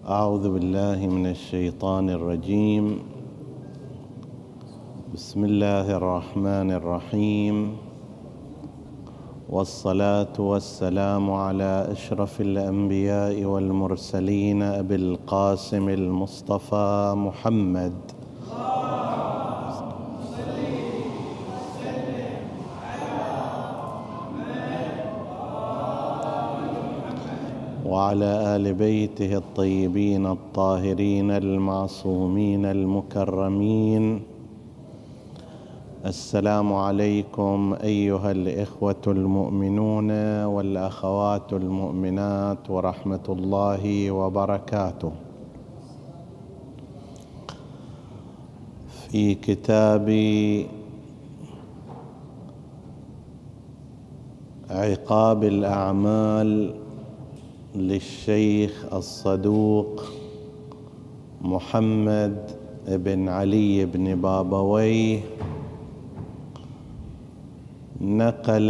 أعوذ بالله من الشيطان الرجيم. بسم الله الرحمن الرحيم، والصلاة والسلام على أشرف الأنبياء والمرسلين أبي القاسم المصطفى محمد وعلى آل بيته الطيبين الطاهرين المعصومين المكرمين. السلام عليكم أيها الإخوة المؤمنون والأخوات المؤمنات ورحمة الله وبركاته. في كتاب عقاب الأعمال للشيخ الصدوق محمد بن علي بن بابويه نقل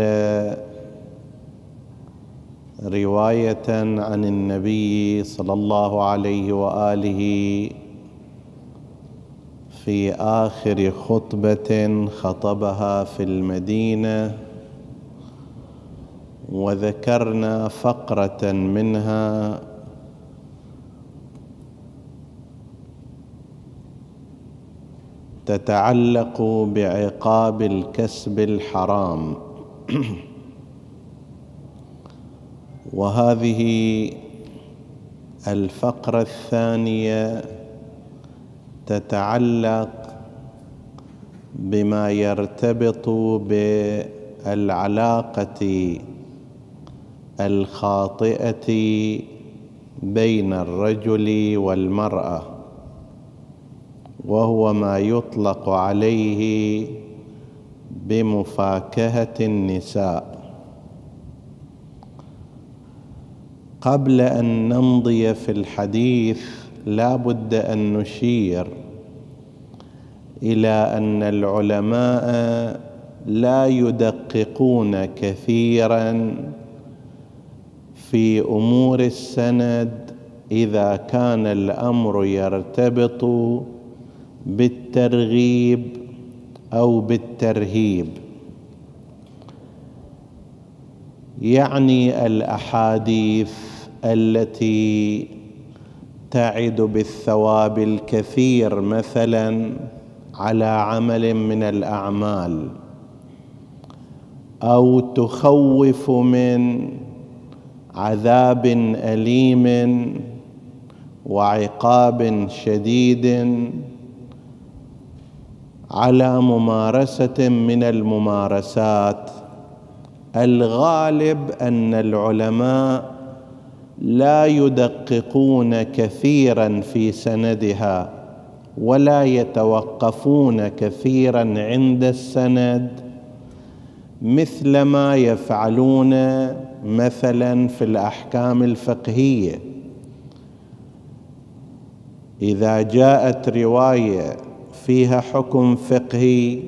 رواية عن النبي صلى الله عليه وآله في آخر خطبة خطبها في المدينة، وذكرنا فقرة منها تتعلق بعقاب الكسب الحرام، وهذه الفقرة الثانية تتعلق بما يرتبط بالعلاقة الخاطئة بين الرجل والمرأة، وهو ما يطلق عليه بمفاكهة النساء. قبل أن نمضي في الحديث لا بد أن نشير إلى أن العلماء لا يدققون كثيراً في أمور السند إذا كان الأمر يرتبط بالترغيب أو بالترهيب، يعني الأحاديث التي تعد بالثواب الكثير مثلا على عمل من الأعمال، أو تخوف من عذاب أليم وعقاب شديد على ممارسة من الممارسات، الغالب أن العلماء لا يدققون كثيرا في سندها ولا يتوقفون كثيرا عند السند مثل ما يفعلون مثلا في الأحكام الفقهية. إذا جاءت رواية فيها حكم فقهي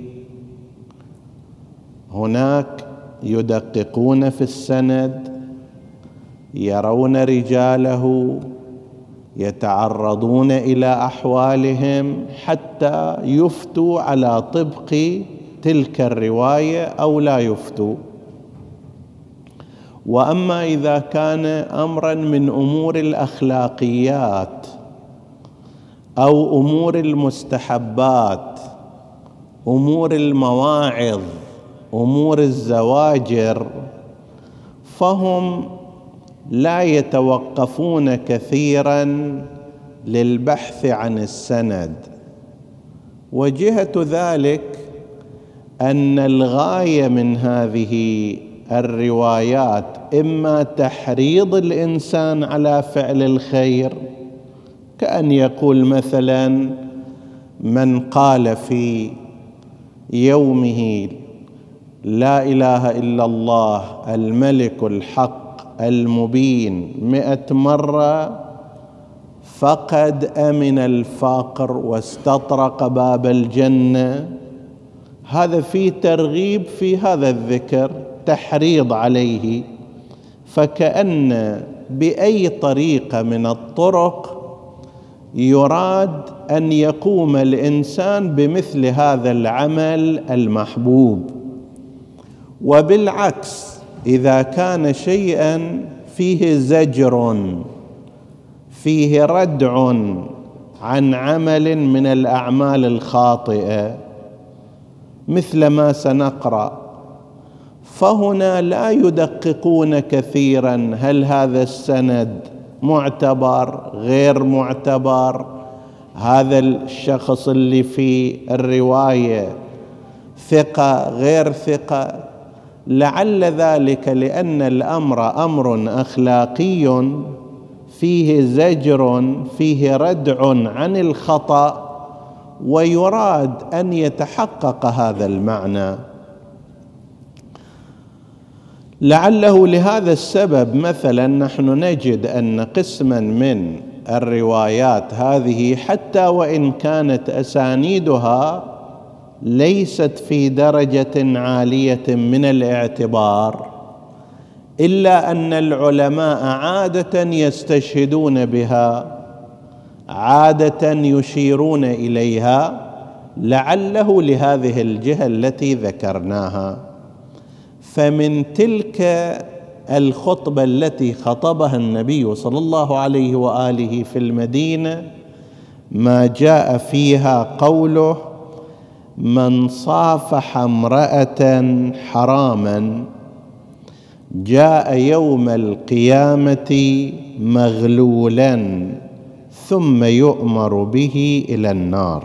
هناك يدققون في السند، يرون رجاله، يتعرضون إلى أحوالهم حتى يفتوا على طبق تلك الرواية أو لا يفتوا. وأما إذا كان أمرا من أمور الأخلاقيات أو أمور المستحبات، أمور المواعظ، أمور الزواجر، فهم لا يتوقفون كثيرا للبحث عن السند. وجهة ذلك أن الغاية من هذه الروايات إما تحريض الإنسان على فعل الخير، كأن يقول مثلا من قال في يومه لا إله إلا الله الملك الحق المبين 100 مرة فقد أمن الفقر واستطرق باب الجنة. هذا فيه ترغيب في هذا الذكر، تحريض عليه، فكأن بأي طريقة من الطرق يراد أن يقوم الإنسان بمثل هذا العمل المحبوب. وبالعكس إذا كان شيئا فيه زجر، فيه ردع عن عمل من الأعمال الخاطئة مثل ما سنقرأ، فهنا لا يدققون كثيرا هل هذا السند معتبر غير معتبر، هذا الشخص اللي في الرواية ثقة غير ثقة. لعل ذلك لأن الأمر أمر أخلاقي فيه زجر، فيه ردع عن الخطأ، ويراد أن يتحقق هذا المعنى. لعله لهذا السبب مثلا نحن نجد أن قسما من الروايات هذه حتى وإن كانت أسانيدها ليست في درجة عالية من الاعتبار، إلا أن العلماء عادة يستشهدون بها، عادة يشيرون إليها، لعله لهذه الجهة التي ذكرناها. فمن تلك الخطبة التي خطبها النبي صلى الله عليه وآله في المدينة ما جاء فيها قوله: من صافح امرأة حراما جاء يوم القيامة مغلولا ثم يؤمر به إلى النار،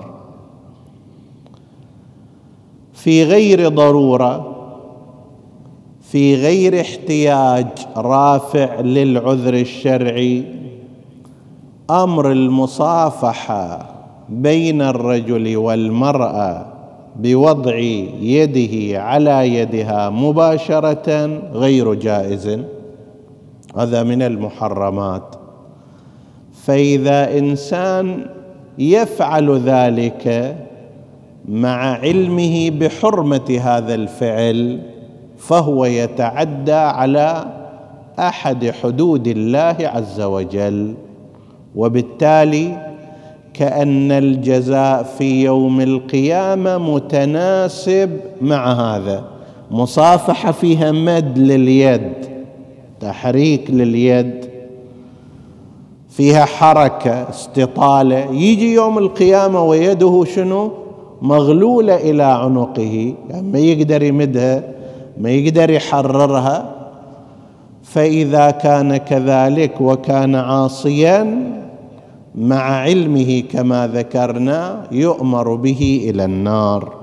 في غير ضرورة، في غير احتياج رافع للعذر الشرعي. أمر المصافحة بين الرجل والمرأة بوضع يده على يدها مباشرة غير جائز، هذا من المحرمات. فإذا إنسان يفعل ذلك مع علمه بحرمة هذا الفعل فهو يتعدى على أحد حدود الله عز وجل، وبالتالي كأن الجزاء في يوم القيامة متناسب مع هذا. مصافحة فيها مد لليد، تحريك لليد، فيها حركة استطالة، يجي يوم القيامة ويده شنو؟ مغلولة إلى عنقه، يعني ما يقدر يمدها، ما يقدر يحررها. فإذا كان كذلك وكان عاصيا مع علمه كما ذكرنا يؤمر به إلى النار.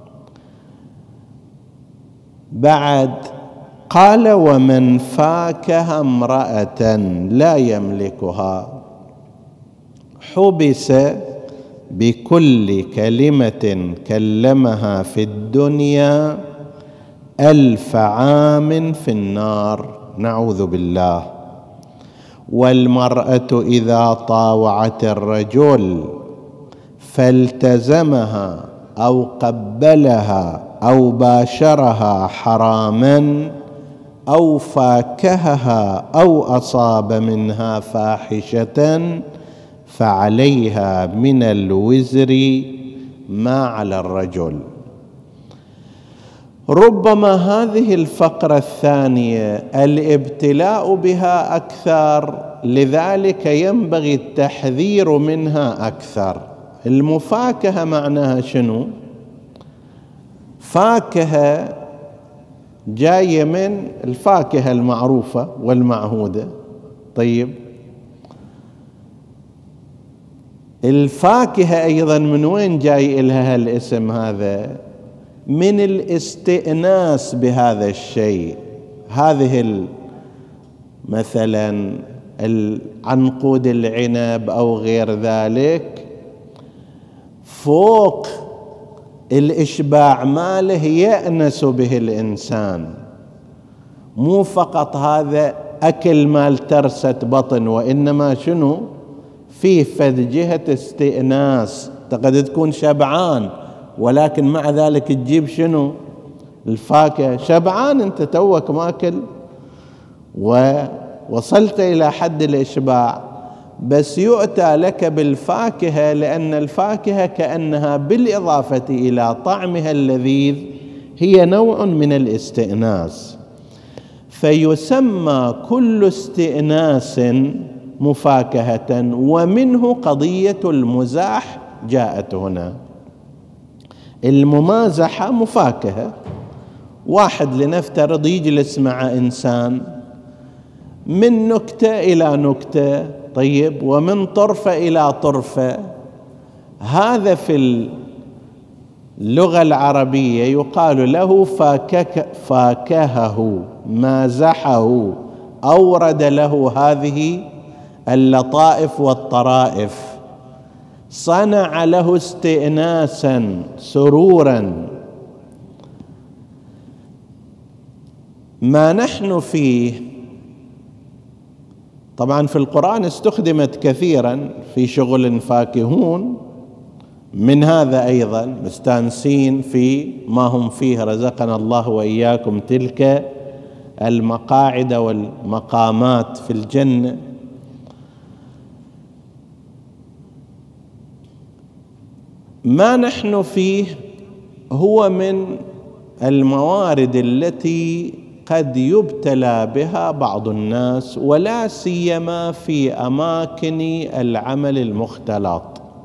بعد قال: ومن فاكه امرأة لا يملكها حبس بكل كلمة كلمها في الدنيا 1000 عام في النار، نعوذ بالله. والمرأة إذا طاوعت الرجل فالتزمها أو قبلها أو باشرها حراما أو فاكهها أو أصاب منها فاحشة فعليها من الوزر ما على الرجل. ربما هذه الفقرة الثانية الابتلاء بها أكثر، لذلك ينبغي التحذير منها أكثر. المفاكهة معناها شنو؟ فاكهة جاية من الفاكهة المعروفة والمعهودة. طيب، الفاكهة أيضا من وين جاي إلها الاسم هذا؟ من الاستئناس بهذا الشيء. هذه مثلا عنقود العنب أو غير ذلك فوق الإشباع ماله يأنس به الإنسان، مو فقط هذا أكل مال ترسة بطن، وإنما شنو فيه فد جهة استئناس. قد تكون شبعان ولكن مع ذلك تجيب شنو؟ الفاكهة. شبعان أنت توك ماكل ووصلت إلى حد الإشباع، بس يؤتى لك بالفاكهة لأن الفاكهة كأنها بالإضافة إلى طعمها اللذيذ هي نوع من الاستئناس، فيسمى كل استئناس مفاكهة، ومنه قضية المزاح جاءت هنا. الممازحة مفاكهة، واحد لنفترض يجلس مع إنسان من نكتة إلى نكتة، طيب، ومن طرفة إلى طرفة، هذا في اللغة العربية يقال له فاكهه، مازحه، أورد له هذه اللطائف والطرائف، صنع له استئناسا سرورا. ما نحن فيه طبعا في القرآن استخدمت كثيرا في شغل فاكهون، من هذا أيضا مستانسين في ما هم فيه، رزقنا الله وإياكم تلك المقاعد والمقامات في الجنة. ما نحن فيه هو من الموارد التي قد يبتلى بها بعض الناس، ولا سيما في أماكن العمل المختلط.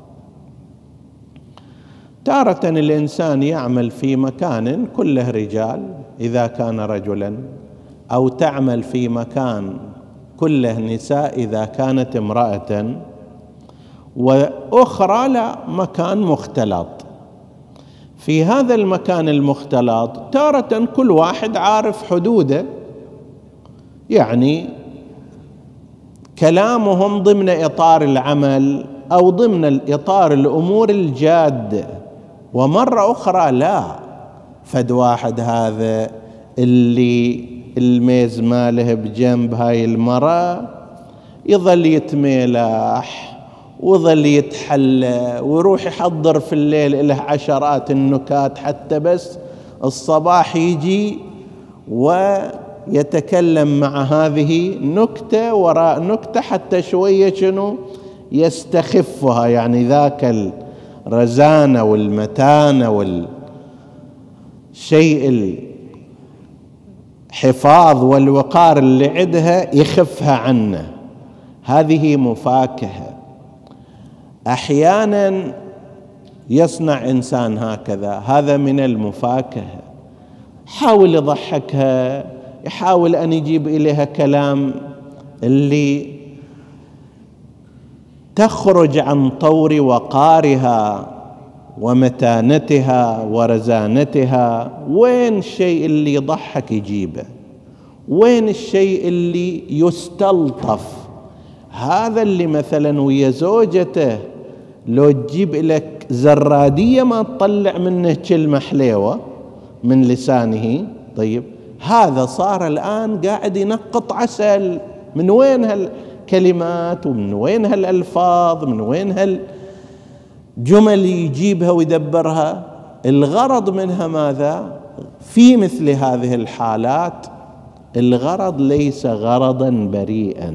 تارة الإنسان يعمل في مكان كله رجال إذا كان رجلا، أو تعمل في مكان كله نساء إذا كانت امرأة، وأخرى لا مكان مختلط. في هذا المكان المختلط تارة كل واحد عارف حدوده، يعني كلامهم ضمن إطار العمل أو ضمن إطار الأمور الجادة، ومرة أخرى لا، فد واحد هذا اللي الميز ماله بجنب هاي المرأة يظل يتميلح وظل يتحلى ويروح يحضر في الليل له عشرات النكات حتى بس الصباح يجي ويتكلم مع هذه نكتة وراء نكتة حتى شوية شنو يستخفها، يعني ذاك الرزانة والمتانة والشيء الحفاظ والوقار اللي عندها يخفها عنه. هذه مفاكهة. أحيانا يصنع إنسان هكذا، هذا من المفاكهة، حاول يضحكها، يحاول أن يجيب إليها كلام اللي تخرج عن طور وقارها ومتانتها ورزانتها. وين الشيء اللي يضحك يجيبه؟ وين الشيء اللي يستلطف؟ هذا اللي مثلا ويا زوجته لو تجيب لك زرادية ما تطلع منه كلمة حليوة من لسانه، طيب هذا صار الآن قاعد ينقط عسل. من وين هالكلمات ومن وين هالألفاظ، من وين هالجمل يجيبها ويدبرها؟ الغرض منها ماذا؟ في مثل هذه الحالات الغرض ليس غرضا بريئا.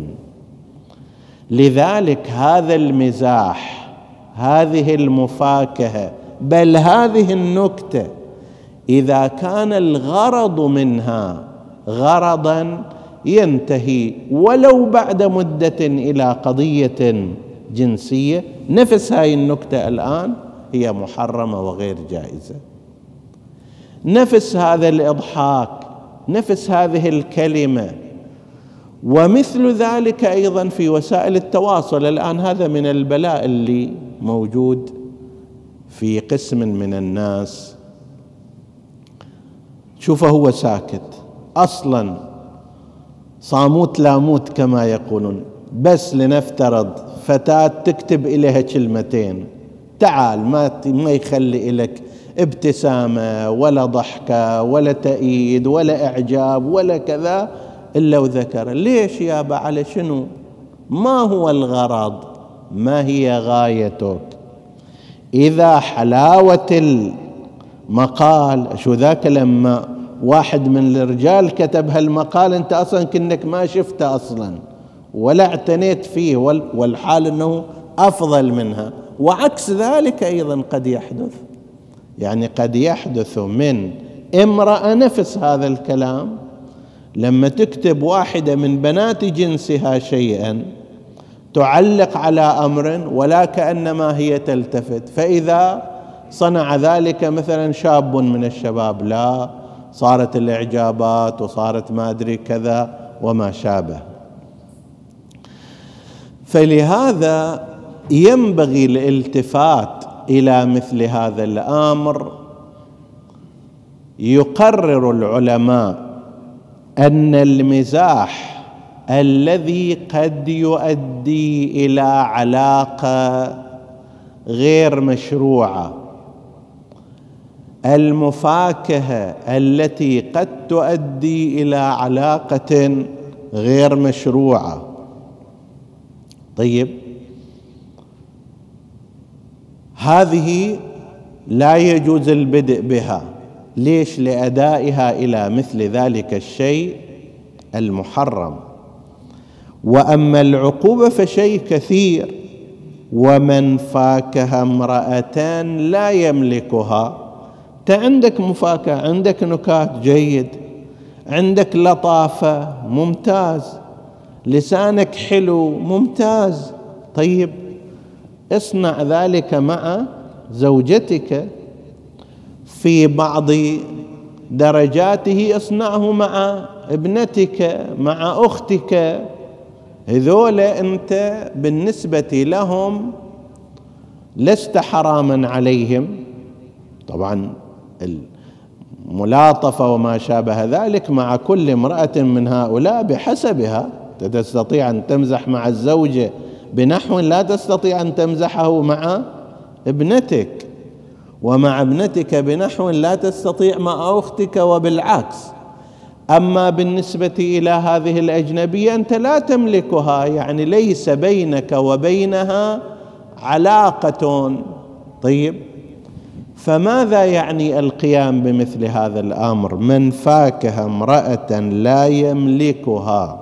لذلك هذا المزاح، هذه المفاكهة، بل هذه النكتة، إذا كان الغرض منها غرضا ينتهي ولو بعد مدة إلى قضية جنسية، نفس هاي النكتة الآن هي محرمة وغير جائزة. نفس هذا الإضحاك، نفس هذه الكلمة. ومثل ذلك أيضا في وسائل التواصل الآن. هذا من البلاء اللي موجود في قسم من الناس. شوفه هو ساكت أصلا، صاموت لاموت كما يقولون، بس لنفترض فتاة تكتب إليها كلمتين، تعال، ما يخلي لك ابتسامة ولا ضحكة ولا تأييد ولا إعجاب ولا كذا إلا وذكر. ليش يابا؟ على شنو؟ ما هو الغرض؟ ما هي غايتك؟ إذا حلاوة المقال، شو ذاك لما واحد من الرجال كتب هالمقال انت أصلا كأنك ما شفته أصلا، ولا اعتنيت فيه، والحال أنه أفضل منها. وعكس ذلك أيضا قد يحدث، يعني قد يحدث من امرأة نفس هذا الكلام لما تكتب واحدة من بنات جنسها شيئا تعلق على أمر ولا كأنما هي تلتفت، فإذا صنع ذلك مثلا شاب من الشباب لا صارت الإعجابات وصارت ما أدري كذا وما شابه. فلهذا ينبغي الالتفات إلى مثل هذا الأمر. يقرر العلماء أن المزاح الذي قد يؤدي إلى علاقة غير مشروعة، المفاكهة التي قد تؤدي إلى علاقة غير مشروعة، طيب هذه لا يجوز البدء بها. ليش؟ لأدائها إلى مثل ذلك الشيء المحرم. وأما العقوبة فشيء كثير. ومن فاكه امرأة لا يملكها، أنت عندك مفاكهة، عندك نكات جيد، عندك لطافة ممتاز، لسانك حلو ممتاز، طيب اصنع ذلك مع زوجتك، في بعض درجاته اصنعه مع ابنتك، مع أختك، هذول أنت بالنسبة لهم لست حراما عليهم. طبعا الملاطفة وما شابه ذلك مع كل امرأة من هؤلاء بحسبها. تستطيع أن تمزح مع الزوجة بنحو لا تستطيع أن تمزحه مع ابنتك، ومع ابنتك بنحو لا تستطيع مع أختك، وبالعكس. أما بالنسبة إلى هذه الأجنبية أنت لا تملكها، يعني ليس بينك وبينها علاقة. طيب فماذا يعني القيام بمثل هذا الأمر؟ من فاكه امرأة لا يملكها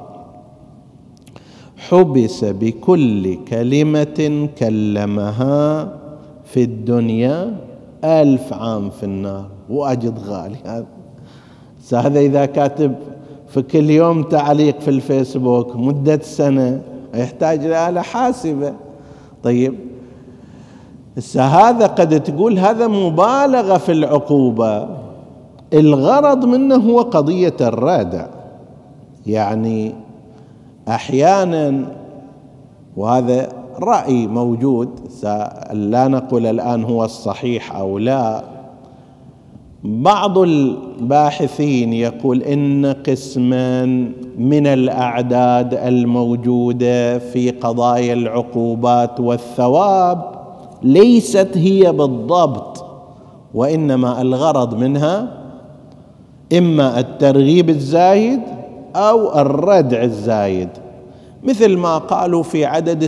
حبس بكل كلمة كلمها في الدنيا 1000 عام في النار. واجد غالي هذا إذا كاتب في كل يوم تعليق في الفيسبوك مدة سنة يحتاج لآلة حاسبة. طيب هذا قد تقول هذا مبالغة في العقوبة، الغرض منه هو قضية الردع. يعني أحيانا، وهذا رأي موجود لا نقول الآن هو الصحيح أو لا، بعض الباحثين يقول إن قسما من الأعداد الموجودة في قضايا العقوبات والثواب ليست هي بالضبط، وإنما الغرض منها إما الترغيب الزايد أو الردع الزايد، مثل ما قالوا في عدد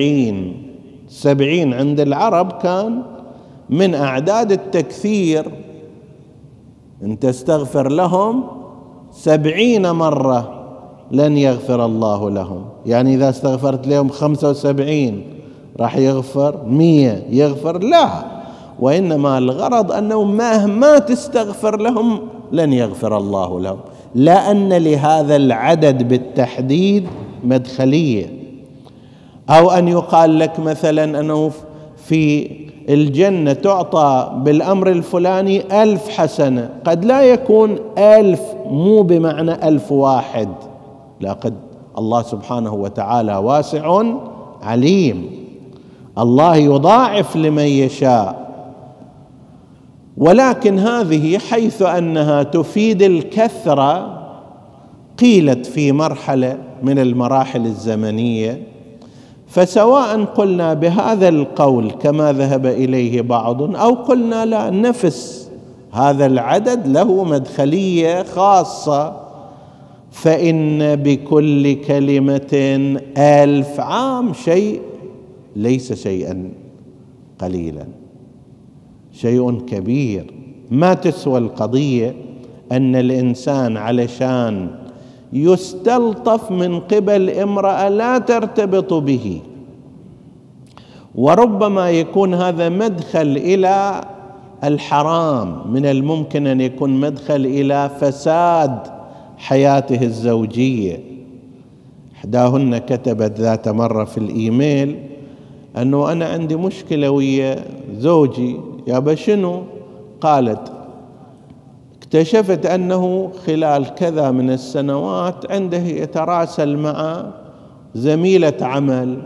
70 عند العرب كان من أعداد التكثير. أن تستغفر لهم 70 مرة لن يغفر الله لهم، يعني إذا استغفرت لهم 75 راح يغفر، 100 يغفر، لا، وإنما الغرض أنه مهما تستغفر لهم لن يغفر الله لهم، لأن لهذا العدد بالتحديد مدخلية. أو أن يقال لك مثلا أنه في الجنة تعطى بالأمر الفلاني 1000 حسنة، قد لا يكون 1000 مو بمعنى 1000 واحد، لا، قد الله سبحانه وتعالى واسع عليم، الله يضاعف لمن يشاء. ولكن هذه حيث أنها تفيد الكثرة قيلت في مرحلة من المراحل الزمنية، فسواء قلنا بهذا القول كما ذهب إليه بعض أو قلنا لا، نفس هذا العدد له مدخلية خاصة، فإن بكل كلمة 1000 عام شيء ليس شيئا قليلا، شيء كبير. ما تسوى القضية أن الإنسان علشان يستلطف من قبل امرأة لا ترتبط به، وربما يكون هذا مدخل إلى الحرام، من الممكن أن يكون مدخل إلى فساد حياته الزوجية. إحداهن كتبت ذات مرة في الإيميل أنه أنا عندي مشكلة ويا زوجي. يابا شنو؟ قالت اكتشفت أنه خلال كذا من السنوات عنده يتراسل مع زميلة عمل،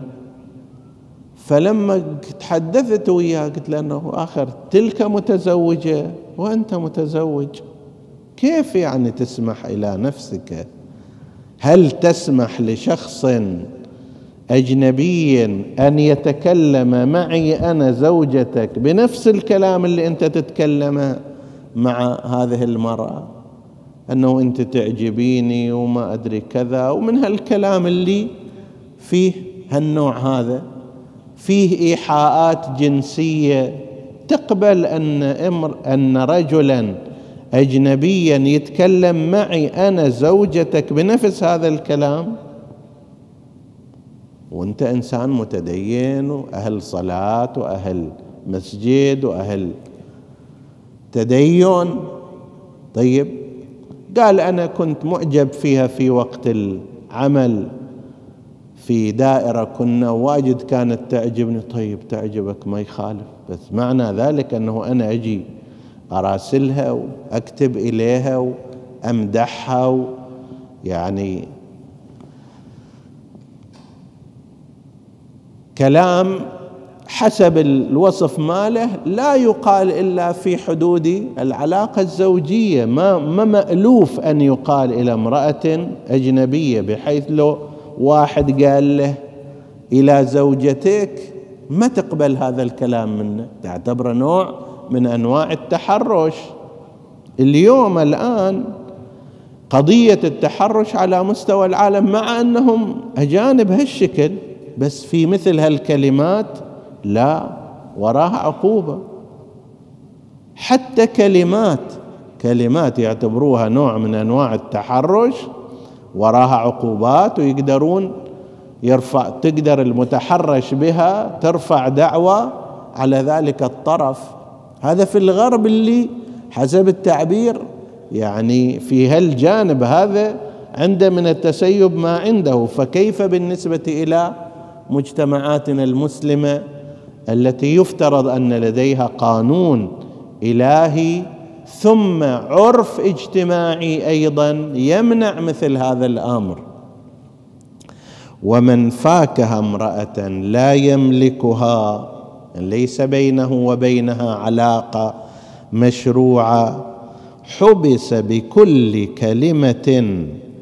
فلما تحدثت وياه قلت له أنه آخر تلك متزوجة وأنت متزوج، كيف يعني تسمح إلى نفسك؟ هل تسمح لشخص أجنبي أن يتكلم معي أنا زوجتك بنفس الكلام اللي أنت تتكلمه مع هذه المرأة، أنه أنت تعجبيني وما أدري كذا، ومن هالكلام اللي فيه هالنوع هذا فيه إيحاءات جنسية؟ تقبل أن رجلا أجنبيا يتكلم معي أنا زوجتك بنفس هذا الكلام؟ وأنت إنسان متدين وأهل صلاة وأهل مسجد وأهل تدين. طيب، قال أنا كنت معجب فيها في وقت العمل في دائرة كنا واجد كانت تعجبني. طيب تعجبك ما يخالف، بس معنى ذلك أنه أنا أجي أراسلها وأكتب إليها وأمدحها يعني كلام حسب الوصف ماله لا يقال إلا في حدود العلاقة الزوجية. ما مألوف أن يقال إلى امرأة أجنبية، بحيث لو واحد قال له إلى زوجتك ما تقبل هذا الكلام منه، تعتبره نوع من أنواع التحرش. اليوم الآن قضية التحرش على مستوى العالم، مع أنهم أجانب هالشكل، بس في مثل هالكلمات لا، وراها عقوبة. حتى كلمات يعتبروها نوع من أنواع التحرش وراها عقوبات، ويقدرون تقدر المتحرش بها ترفع دعوى على ذلك الطرف. هذا في الغرب اللي حسب التعبير يعني في هالجانب هذا عنده من التسيب ما عنده، فكيف بالنسبة إلى مجتمعاتنا المسلمة التي يفترض أن لديها قانون إلهي ثم عرف اجتماعي أيضا يمنع مثل هذا الأمر؟ ومن فاكه امرأة لا يملكها، ليس بينه وبينها علاقة مشروعة، حبس بكل كلمة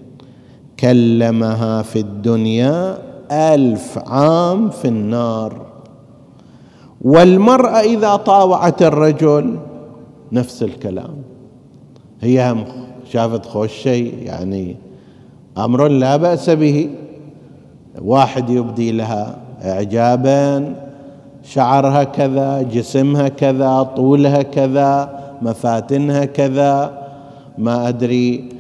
كلمها في الدنيا 1000 عام في النار. والمرأة إذا طاوعت الرجل نفس الكلام، هي هم شافت خوش شيء يعني أمر لا بأس به، واحد يبدي لها إعجابا، شعرها كذا، جسمها كذا، طولها كذا، مفاتنها كذا، ما أدري،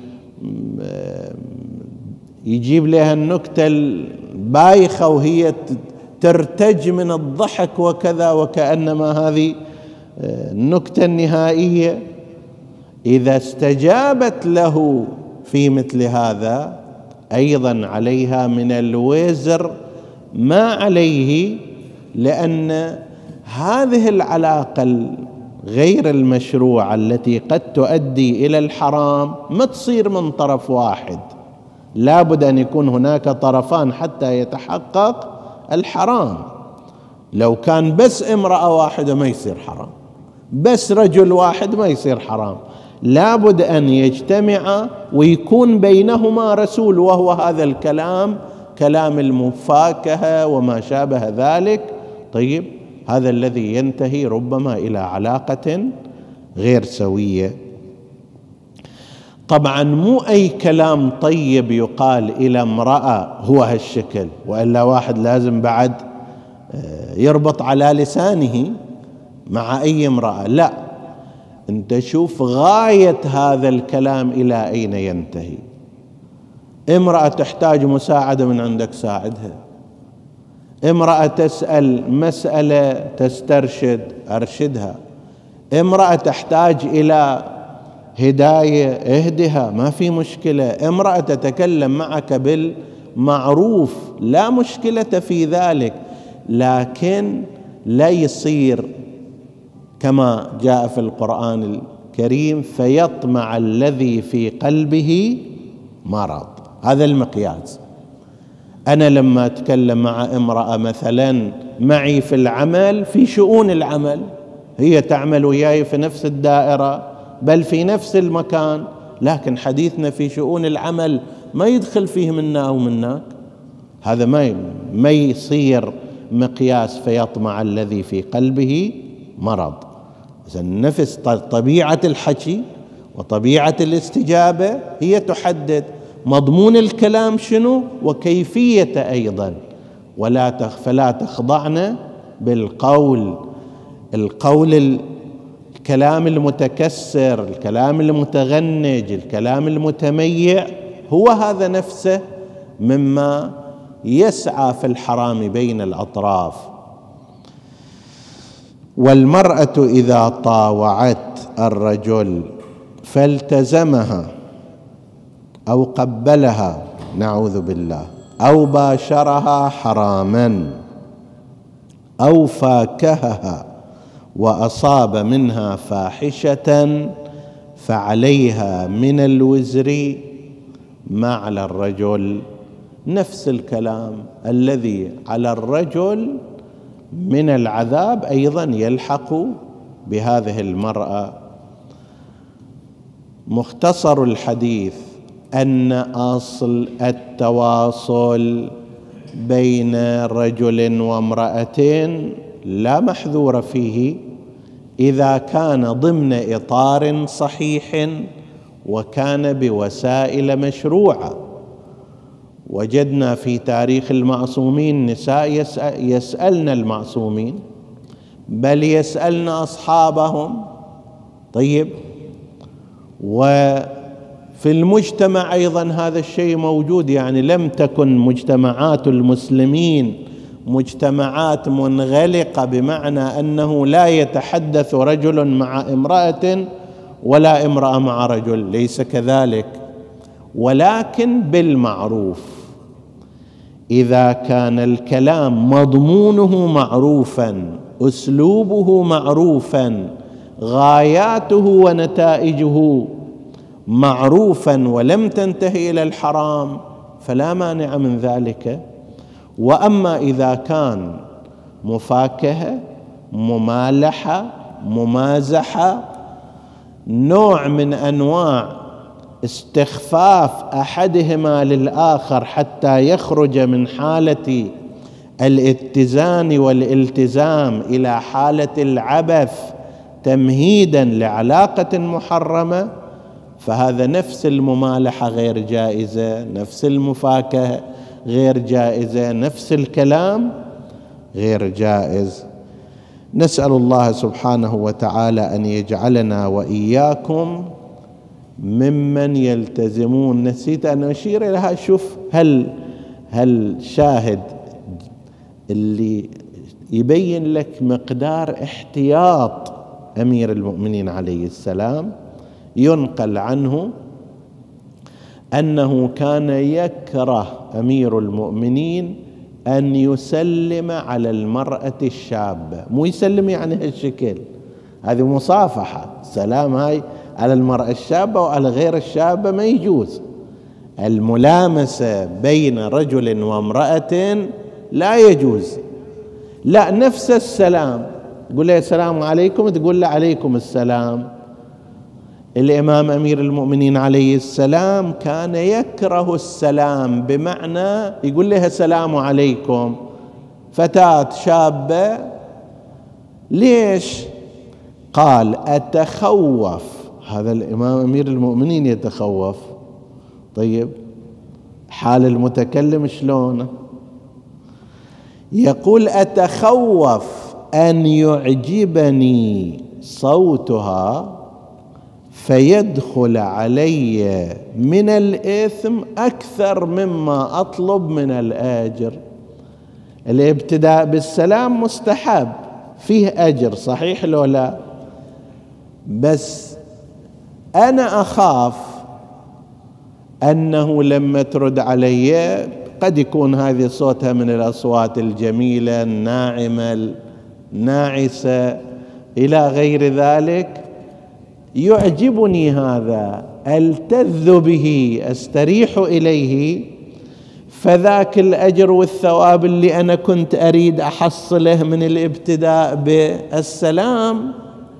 يجيب لها النكتة البايخة وهي ترتج من الضحك وكذا، وكأنما هذه النكتة النهائية. إذا استجابت له في مثل هذا أيضا عليها من الوزر ما عليه، لأن هذه العلاقة غير المشروعة التي قد تؤدي إلى الحرام ما تصير من طرف واحد، لابد أن يكون هناك طرفان حتى يتحقق الحرام. لو كان بس امرأة واحدة ما يصير حرام، بس رجل واحد ما يصير حرام، لابد أن يجتمع ويكون بينهما رسول، وهو هذا الكلام، كلام المفاكهة وما شابه ذلك. طيب، هذا الذي ينتهي ربما إلى علاقة غير سوية. طبعا مو أي كلام طيب يقال إلى امرأة هو هالشكل، وإلا واحد لازم بعد يربط على لسانه مع أي امرأة. لا، أنت شوف غاية هذا الكلام إلى أين ينتهي. امرأة تحتاج مساعدة من عندك ساعدها، امرأة تسأل مسألة تسترشد أرشدها، امرأة تحتاج إلى هداية اهدها، ما في مشكلة، امرأة تتكلم معك بالمعروف لا مشكلة في ذلك، لكن لا يصير كما جاء في القرآن الكريم فيطمع الذي في قلبه مرض. هذا المقياس. أنا لما أتكلم مع امرأة مثلا معي في العمل، في شؤون العمل، هي تعمل وياي في نفس الدائرة بل في نفس المكان، لكن حديثنا في شؤون العمل ما يدخل فيه منا أو منك، هذا ما يصير مقياس فيطمع الذي في قلبه مرض. إذا النفس طبيعة الحكي وطبيعة الاستجابة هي تحدد مضمون الكلام شنو وكيفية أيضا، فلا تخضعن بالقول، الكلام المتكسر، الكلام المتغنج، الكلام المتميع، هو هذا نفسه مما يسعى في الحرام بين الأطراف. والمرأة إذا طاوعت الرجل فالتزمها أو قبلها، نعوذ بالله، أو باشرها حراما أو فاكهها وأصاب منها فاحشة فعليها من الوزر ما على الرجل. نفس الكلام الذي على الرجل من العذاب أيضا يلحق بهذه المرأة. مختصر الحديث أن أصل التواصل بين رجل وامرأتين لا محذور فيه إذا كان ضمن إطار صحيح وكان بوسائل مشروعة. وجدنا في تاريخ المعصومين نساء يسألن المعصومين، بل يسألن أصحابهم. طيب، وفي المجتمع أيضا هذا الشيء موجود، يعني لم تكن مجتمعات المسلمين مجتمعات منغلقة بمعنى أنه لا يتحدث رجل مع امرأة ولا امرأة مع رجل، ليس كذلك، ولكن بالمعروف. إذا كان الكلام مضمونه معروفا، أسلوبه معروفا، غاياته ونتائجه معروفا ولم تنتهي إلى الحرام فلا مانع من ذلك. وأما إذا كان مفاكهة، ممالحة، ممازحة، نوع من أنواع استخفاف أحدهما للآخر حتى يخرج من حالة الاتزان والالتزام إلى حالة العبث تمهيدا لعلاقة محرمة، فهذا نفس الممالحة غير جائزة، نفس المفاكهة غير جائزة، نفس الكلام غير جائز. نسأل الله سبحانه وتعالى أن يجعلنا وإياكم ممن يلتزمون. نسيت أن أشير لها، شوف هل شاهد اللي يبين لك مقدار احتياط أمير المؤمنين عليه السلام. ينقل عنه أنه كان يكره أمير المؤمنين أن يسلم على المرأة الشابة، مو يسلم يعني هالشكل، هذه مصافحة، سلام هاي على المرأة الشابة وعلى غير الشابة ما يجوز. الملامسة بين رجل وامرأة لا يجوز، لا نفس السلام، تقول له السلام عليكم، تقول له عليكم السلام. الإمام أمير المؤمنين عليه السلام كان يكره السلام، بمعنى يقول لها السلام عليكم فتاة شابة، ليش؟ قال أتخوف، هذا الإمام أمير المؤمنين يتخوف. طيب حال المتكلم شلونه؟ يقول أتخوف أن يعجبني صوتها فيدخل علي من الإثم أكثر مما أطلب من الأجر. الابتداء بالسلام مستحب، فيه أجر، صحيح لو لا؟ بس أنا أخاف أنه لما ترد علي قد يكون هذه صوتها من الأصوات الجميلة الناعمة الناعسة إلى غير ذلك، يعجبني هذا، ألتذ به، أستريح إليه، فذاك الأجر والثواب اللي أنا كنت أريد أحصله من الابتداء بالسلام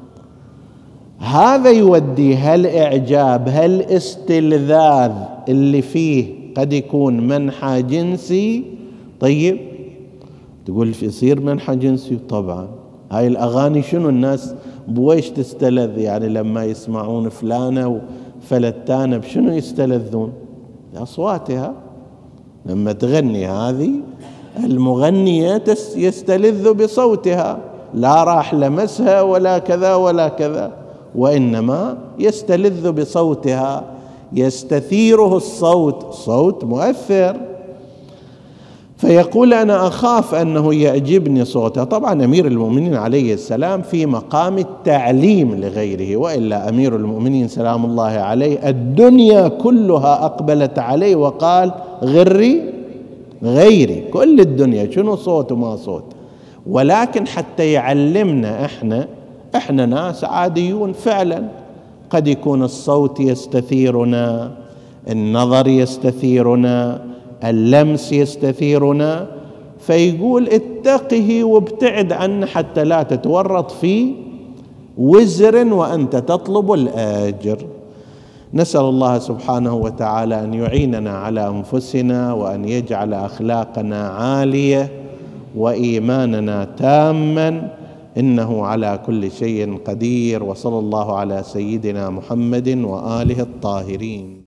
هذا يودي هالإعجاب هالاستلذاذ اللي فيه قد يكون منحى جنسي. طيب تقول يصير منحى جنسي؟ طبعا. هاي الأغاني شنو الناس بويش تستلذ؟ يعني لما يسمعون فلانة وفلتانة بشنو يستلذون؟ أصواتها. لما تغني هذه المغنية يستلذ بصوتها، لا راح لمسها ولا كذا ولا كذا، وإنما يستلذ بصوتها، يستثيره الصوت، صوت مؤثر. فيقول أنا أخاف أنه يعجبني صوتها. طبعا أمير المؤمنين عليه السلام في مقام التعليم لغيره، وإلا أمير المؤمنين سلام الله عليه الدنيا كلها أقبلت عليه وقال غيري، كل الدنيا شنو صوت وما صوت. ولكن حتى يعلمنا احنا ناس عاديون فعلا، قد يكون الصوت يستثيرنا، النظر يستثيرنا، اللمس يستثيرنا، فيقول اتقه وابتعد عنه حتى لا تتورط في وزر وأنت تطلب الأجر. نسأل الله سبحانه وتعالى أن يعيننا على أنفسنا، وأن يجعل أخلاقنا عالية وإيماننا تاما، إنه على كل شيء قدير. وصلى الله على سيدنا محمد وآله الطاهرين.